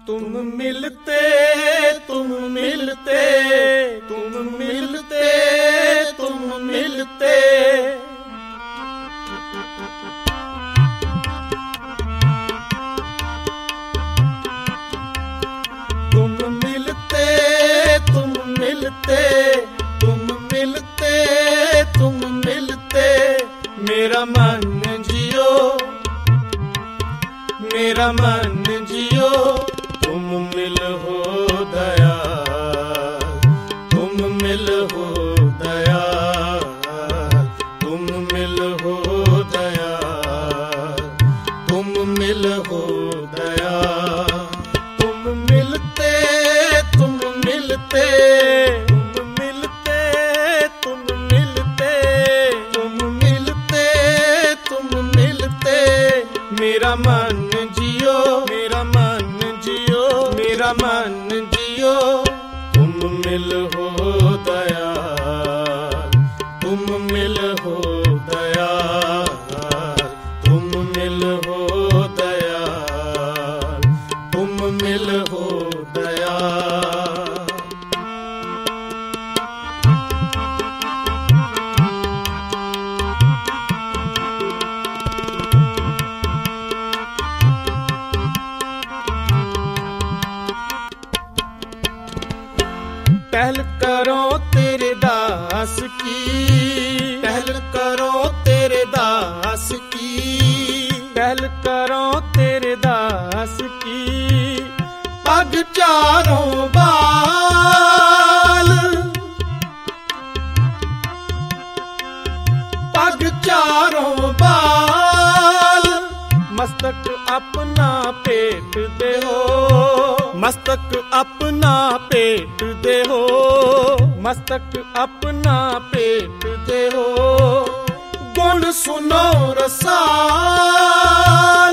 तुम मिलते तुम मिलते तुम मिलते तुम मिलते तुम मिलते तुम मिलते तुम मिलते तुम मिलते मेरा मन जियो मेरा मन जियो तुम मिल हो दया तुम मिल हो दया तुम मिल हो दया तुम मिल हो दया तुम मिलते तुम मिलते तुम मिलते तुम मिलते तुम मिलते तुम मिलते मेरा मन जियो मेरा मन जियो मेरा मन जियो तुम मिल हो दया तुम मिल हो दया तुम मिल हो दया तुम मिल हो दया पहल करो तेरे दास की पहल करो तेरे दास की पहल करो तेरे दास की पग चारों बाल पग चारों बाल मस्तक अपना पेट दे हो मस्तक अपना पेट दे हो मस्तक अपना पेट दे हो गुण सुनो रसाल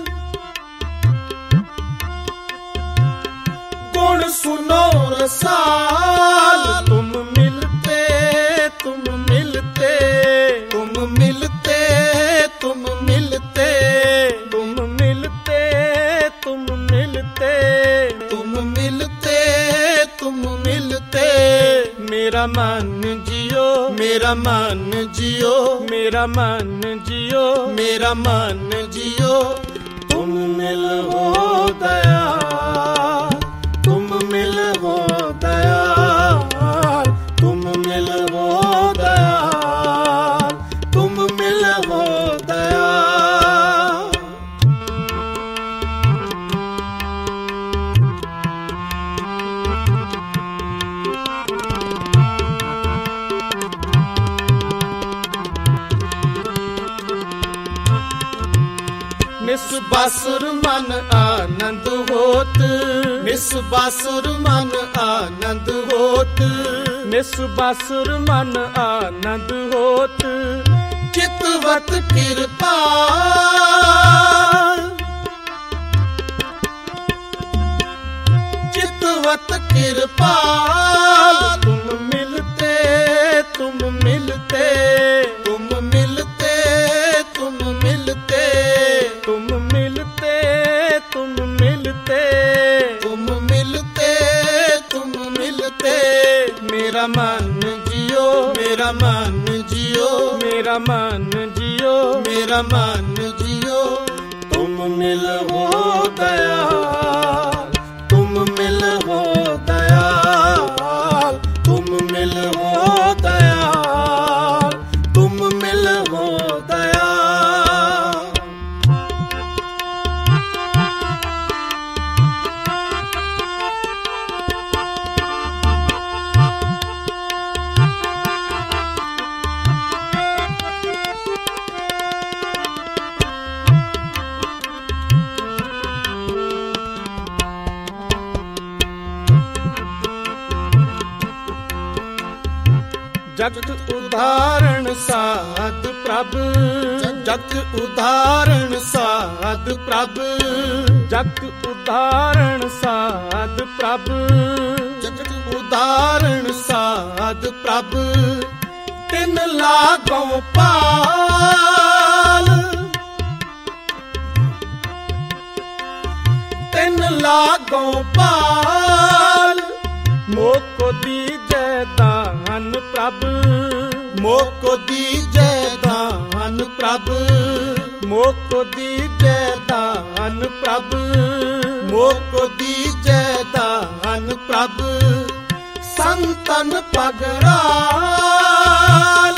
गुण सुनो रसाल तुम मिलते तुम मिलते तुम मिलते तुम मिलते तुम मिलते तुम मिलते तुम मिलते तुम मिलते मेरा मन जियो मेरा मन जियो मेरा मन जियो मेरा मन जियो तुम मिल हो दया तुम मिल हो दया तुम मिल हो दया तुम मिल हो दया निस बासुर मन आनंद होत निस बासुर मन आनंद होत निस बासुर मन आनंद होत चितवत कृपाल चितवत कृपाल तुम मिलते तुम मिलते तुम मिलते तुम मिलते तुम मिलते तुम मिलते तुम मिलते तुम मिलते मेरा मन जियो मेरा मन जियो मेरा मन जियो मेरा मन जियो तुम मिल हो दया तुम मिल हो दया तुम मिल हो दया तुम मिल हो दया जगत उदाहरण साध प्रभ जगत उदाहरण साध प्रभ जगत उदाहरण साध प्रभ जगत उदाहरण साध प्रभ तिन लागों पाल तिन लागों पाल। मोको दीजै दान प्रभु, मोको दीजै दान प्रभु, मोको दीजै दान प्रभु, मोको दीजै दान प्रभु। संतन पगराल,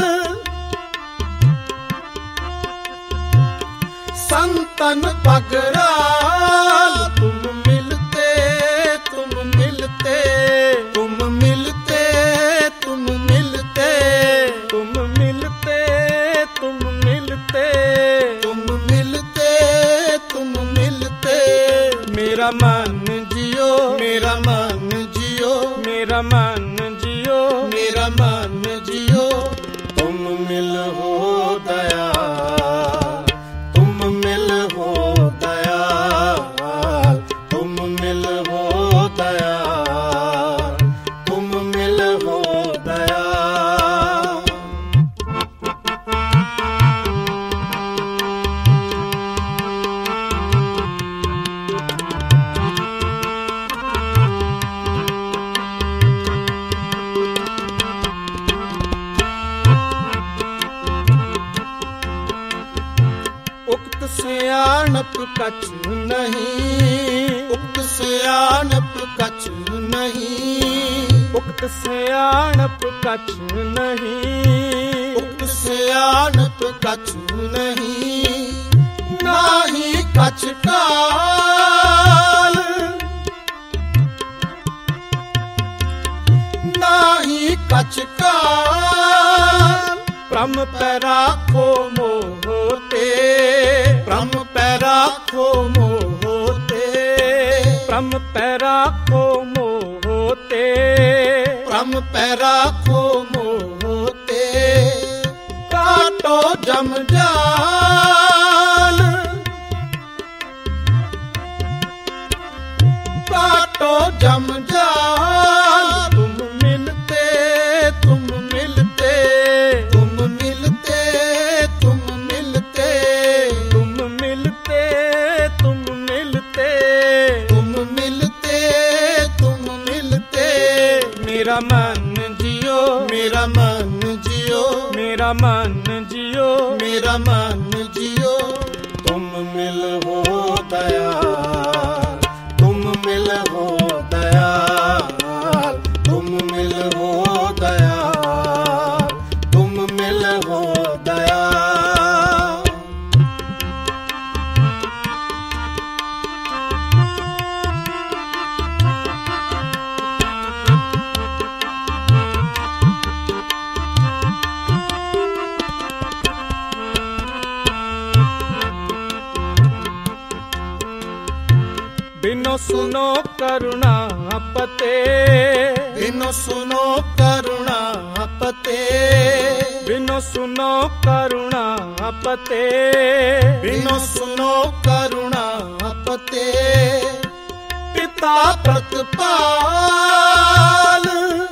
संतन पगराल। तुम मिलते, तुम मिलते, तुम मिलते, तुम मिलते, तुम मिलते, तुम मिलते, तुम मिलते, तुम मिलते। मेरा मन जियो, मेरा मन जियो, मेरा मन जियो, मेरा मन जियो। तुम मिल हो दया, तुम मिल हो दया, तुम मिल हो दया, तुम मिल हो दया। उक्त सियाणप कछ नहीं, उक्त सियाणप कछ नहीं, उक्त सियाणप कछ नहीं, उक्त सियाणप कछ नहीं। नाही कछ काल, नाही कछ काल। प्रम पै राखो मोहते, प्रम पै राखो मोहते, प्रम पै राखो मोहते, प्रम पै राखो मोहते। काटो जम जाल, काटो जम जाल। तुम मिलते, तुम मिलते, तुम मिलते, तुम मिलते, तुम मिलते, तुम मिलते, तुम मिलते, तुम मिलते। मेरा मन जियो, मेरा मन जियो, मेरा मन जियो, मेरा मन जियो। तुम मिल हो दया, तुम मिल हो दया, तुम मिल हो दया, तुम मिल हो दया। बिनो सुनो करुणा पते, बिनो सुनो करुणा पते, बिनो सुनो करुणा पते, बिनो सुनो करुणा पते। पिता प्रतिपाल,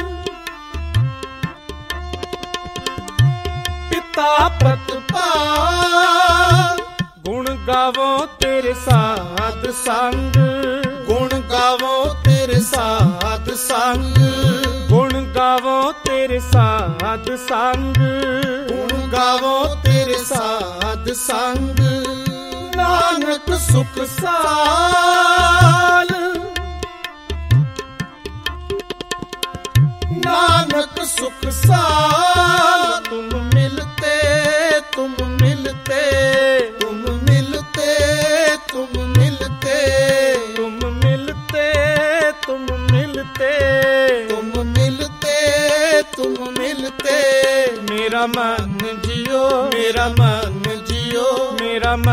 पिता प्रतिपाल। गुण गावो तेरे साध संग, गुण गावो तेरे साध संग, गुण गावो तेरे साध संग, गुण गावो तेरे साध संग। नानक सुख साल, नानक सुख साल। तुम मिलते, तुम मिलते, तुम मिलते, तुम मिलते, तुम मिलते, तुम मिलते, तुम मिलते, तुम मिलते। मेरा मन जियो, मेरा मन जियो, मेरा मन